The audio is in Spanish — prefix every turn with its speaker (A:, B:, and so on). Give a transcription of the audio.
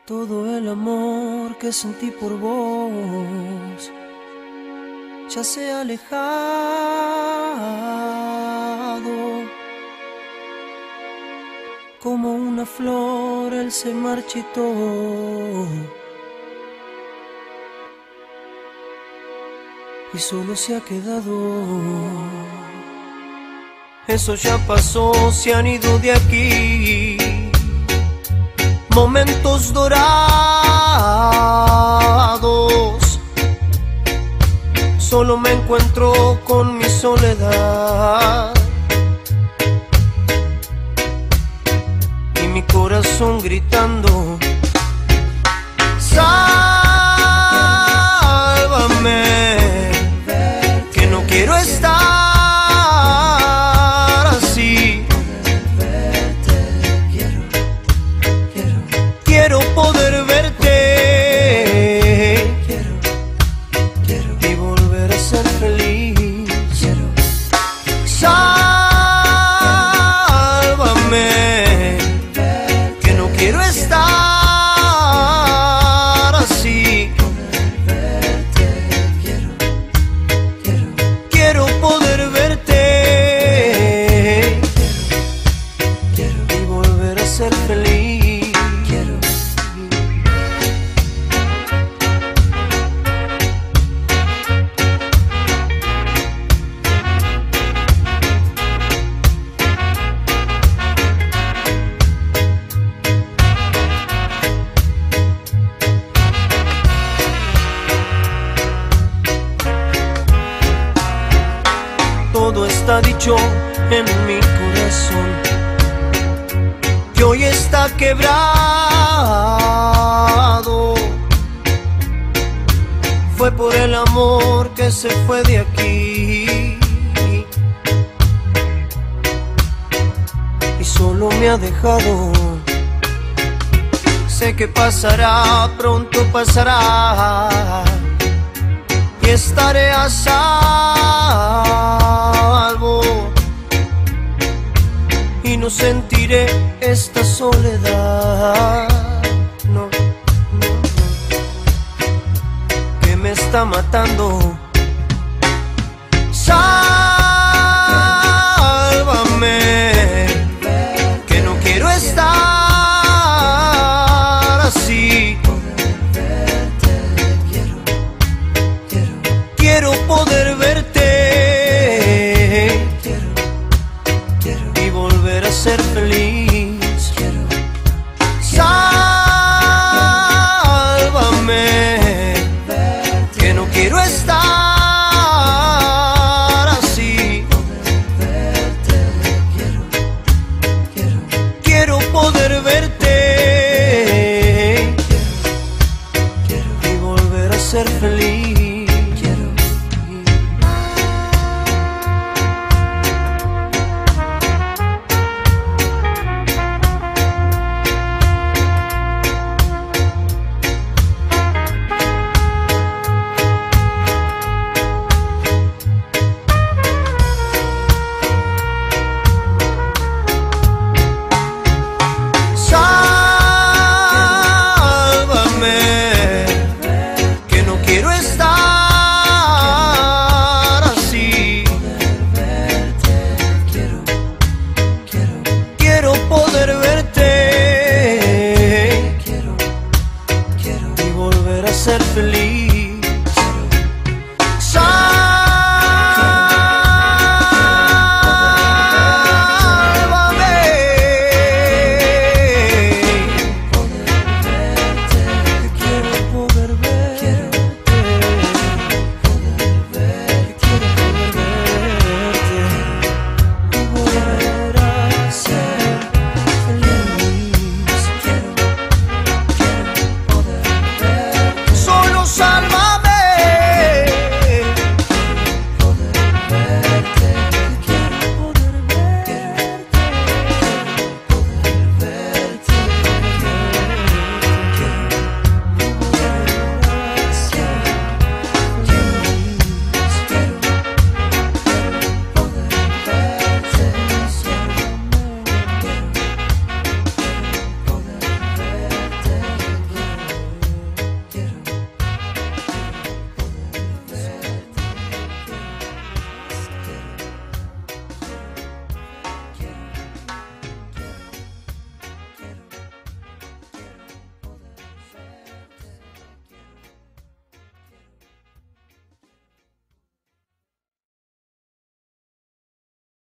A: Todo el amor que sentí por vos ya se ha alejado. Como una flor él se marchitó. Y solo se ha quedado. Eso ya pasó, se han ido de aquí. Momentos dorados. Solo me encuentro con mi soledad y mi corazón gritando: sálvame, que no quiero estar así. Quiero poder verte y volver a ser feliz. Sálvame, que no quiero estar así. Quiero poder verte y volver a ser feliz. Todo está dicho en mi corazón, que hoy está quebrado. Fue por el amor que se fue de aquí y solo me ha dejado. Sé que pasará, pronto pasará, y estaré a salvo y no sentiré esta soledad.